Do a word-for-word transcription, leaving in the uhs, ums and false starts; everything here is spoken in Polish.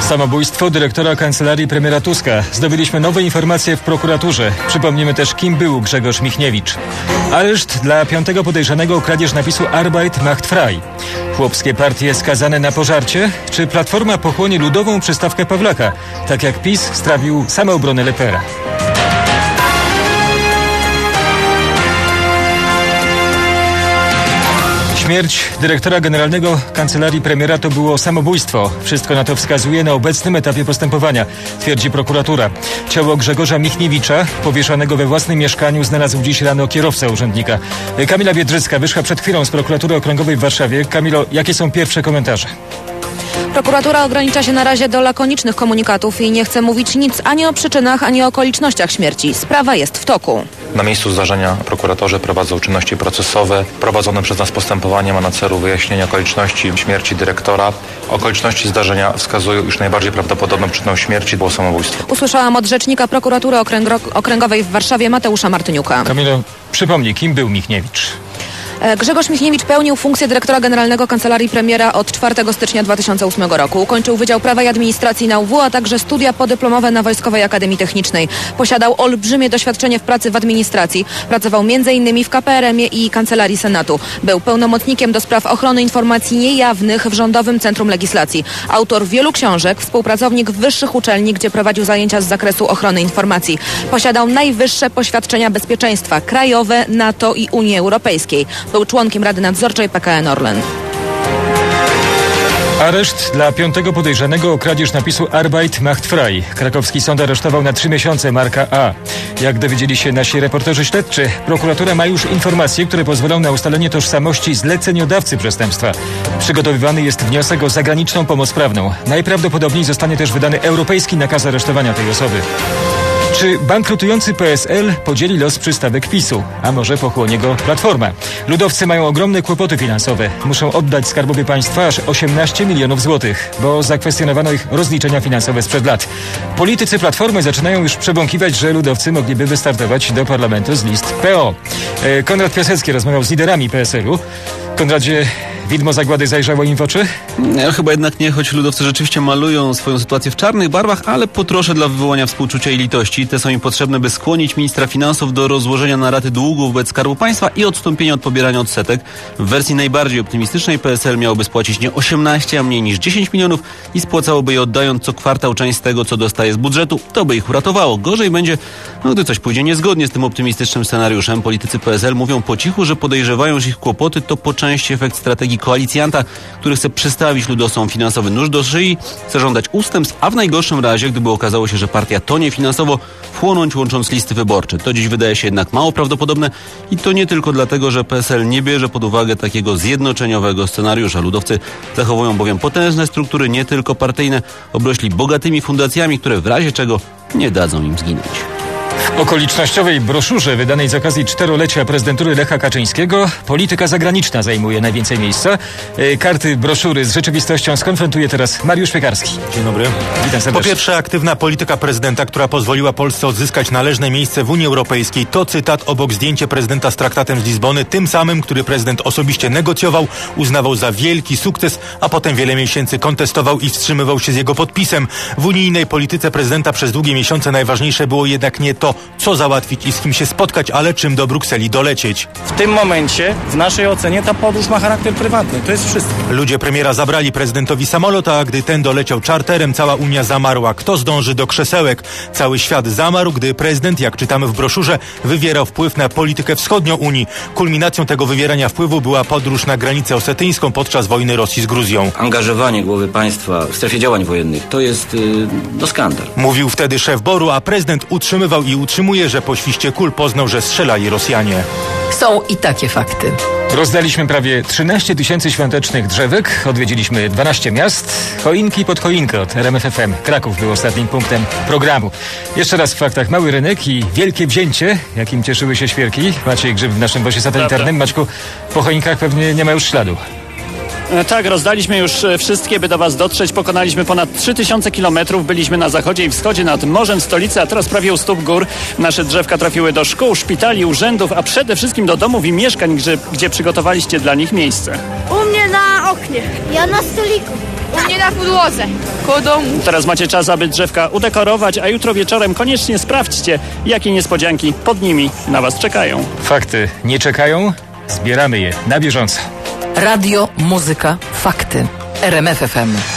Samobójstwo dyrektora kancelarii premiera Tuska. Zdobyliśmy nowe informacje w prokuraturze. Przypomnimy też, kim był Grzegorz Michniewicz. Areszt dla piątego podejrzanego o kradzież napisu Arbeit macht frei. Chłopskie partie skazane na pożarcie? Czy Platforma pochłonie ludową przystawkę Pawlaka? Tak jak PiS strawił samoobronę Lepera. Śmierć dyrektora generalnego kancelarii premiera to było samobójstwo. Wszystko na to wskazuje na obecnym etapie postępowania, twierdzi prokuratura. Ciało Grzegorza Michniewicza, powieszonego we własnym mieszkaniu, znalazł dziś rano kierowca urzędnika. Kamila Biedrzycka wyszła przed chwilą z prokuratury okręgowej w Warszawie. Kamilo, jakie są pierwsze komentarze? Prokuratura ogranicza się na razie do lakonicznych komunikatów i nie chce mówić nic ani o przyczynach, ani o okolicznościach śmierci. Sprawa jest w toku. Na miejscu zdarzenia prokuratorzy prowadzą czynności procesowe. Prowadzone przez nas postępowanie ma na celu wyjaśnienie okoliczności śmierci dyrektora. Okoliczności zdarzenia wskazują, iż najbardziej prawdopodobną przyczyną śmierci było samobójstwo. Usłyszałam od rzecznika prokuratury okręgo- okręgowej w Warszawie Mateusza Martyniuka. Kamilo, przypomnij, kim był Michniewicz? Grzegorz Michniewicz pełnił funkcję dyrektora generalnego kancelarii premiera od czwartego stycznia dwa tysiące ósmego roku. Ukończył Wydział Prawa i Administracji na U W, a także studia podyplomowe na Wojskowej Akademii Technicznej. Posiadał olbrzymie doświadczenie w pracy w administracji. Pracował między innymi w K P R M-ie i Kancelarii Senatu. Był pełnomocnikiem do spraw ochrony informacji niejawnych w Rządowym Centrum Legislacji. Autor wielu książek, współpracownik wyższych uczelni, gdzie prowadził zajęcia z zakresu ochrony informacji. Posiadał najwyższe poświadczenia bezpieczeństwa krajowe, NATO i Unii Europejskiej. Był członkiem Rady Nadzorczej P K N Orlen. Areszt dla piątego podejrzanego o kradzież napisu Arbeit macht frei. Krakowski sąd aresztował na trzy miesiące Marka A. Jak dowiedzieli się nasi reporterzy śledczy, prokuratura ma już informacje, które pozwolą na ustalenie tożsamości zleceniodawcy przestępstwa. Przygotowywany jest wniosek o zagraniczną pomoc prawną. Najprawdopodobniej zostanie też wydany europejski nakaz aresztowania tej osoby. Czy bankrutujący P S L podzieli los przystawek PiSu? A może pochłonie go Platforma? Ludowcy mają ogromne kłopoty finansowe. Muszą oddać Skarbowi Państwa aż osiemnaście milionów złotych, bo zakwestionowano ich rozliczenia finansowe sprzed lat. Politycy Platformy zaczynają już przebąkiwać, że ludowcy mogliby wystartować do parlamentu z list P O. Konrad Piasecki rozmawiał z liderami P S L-u. Konradzie, widmo zagłady zajrzało im w oczy? Ja chyba jednak nie, choć ludowcy rzeczywiście malują swoją sytuację w czarnych barwach, ale po trosze dla wywołania współczucia i litości. Te są im potrzebne, by skłonić ministra finansów do rozłożenia na raty długu wobec Skarbu Państwa i odstąpienia od pobierania odsetek. W wersji najbardziej optymistycznej P S L miałoby spłacić nie osiemnaście, a mniej niż dziesięć milionów i spłacałoby je oddając co kwartał część z tego, co dostaje z budżetu. To by ich uratowało. Gorzej będzie, no, gdy coś pójdzie niezgodnie z tym optymistycznym scenariuszem. Politycy P S L mówią po cichu, że podejrzewają, że ich kłopoty to po części efekt strategii koalicjanta, który chce przystawić ludowcom finansowy nóż do szyi, chce żądać ustępstw, a w najgorszym razie, gdyby okazało się, że partia tonie finansowo, wchłonąć łącząc listy wyborcze. To dziś wydaje się jednak mało prawdopodobne i to nie tylko dlatego, że P S L nie bierze pod uwagę takiego zjednoczeniowego scenariusza. Ludowcy zachowują bowiem potężne struktury, nie tylko partyjne, obrośli bogatymi fundacjami, które w razie czego nie dadzą im zginąć. W okolicznościowej broszurze wydanej z okazji czterolecia prezydentury Lecha Kaczyńskiego polityka zagraniczna zajmuje najwięcej miejsca. Karty broszury z rzeczywistością skonfrontuje teraz Mariusz Piekarski. Dzień dobry. Witam serdecznie. Po pierwsze, aktywna polityka prezydenta, która pozwoliła Polsce odzyskać należne miejsce w Unii Europejskiej. To cytat obok zdjęcie prezydenta z traktatem z Lizbony, tym samym, który prezydent osobiście negocjował, uznawał za wielki sukces, a potem wiele miesięcy kontestował i wstrzymywał się z jego podpisem. W unijnej polityce prezydenta przez długie miesiące najważniejsze było jednak nie to, co załatwić i z kim się spotkać, ale czym do Brukseli dolecieć. W tym momencie, w naszej ocenie, ta podróż ma charakter prywatny. To jest wszystko. Ludzie premiera zabrali prezydentowi samolot, a gdy ten doleciał czarterem, cała Unia zamarła. Kto zdąży do krzesełek? Cały świat zamarł, gdy prezydent, jak czytamy w broszurze, wywierał wpływ na politykę wschodnią Unii. Kulminacją tego wywierania wpływu była podróż na granicę osetyńską podczas wojny Rosji z Gruzją. Angażowanie głowy państwa w strefie działań wojennych to jest yy, no skandal. Mówił wtedy szef boru, a prezydent utrzymywał i utrzymuje, że po świście kul poznał, że strzelali Rosjanie. Są i takie fakty. Rozdaliśmy prawie trzynaście tysięcy świątecznych drzewek, odwiedziliśmy dwanaście miast, choinki pod choinkę od R M F F M. Kraków był ostatnim punktem programu. Jeszcze raz w faktach mały rynek i wielkie wzięcie, jakim cieszyły się świerki. Maciej Grzyb w naszym bosie satelitarnym. Maćku, po choinkach pewnie nie ma już śladu. Tak, rozdaliśmy już wszystkie, by do Was dotrzeć. Pokonaliśmy ponad trzy tysiące kilometrów. Byliśmy na zachodzie i wschodzie nad morzem stolicy, a teraz prawie u stóp gór. Nasze drzewka trafiły do szkół, szpitali, urzędów, a przede wszystkim do domów i mieszkań, gdzie, gdzie przygotowaliście dla nich miejsce. U mnie na oknie. Ja na stoliku. U mnie na podłodze, koło domu. Teraz macie czas, aby drzewka udekorować, a jutro wieczorem koniecznie sprawdźcie, jakie niespodzianki pod nimi na was czekają. Fakty nie czekają? Zbieramy je na bieżąco. Radio, muzyka, fakty. R M F F M.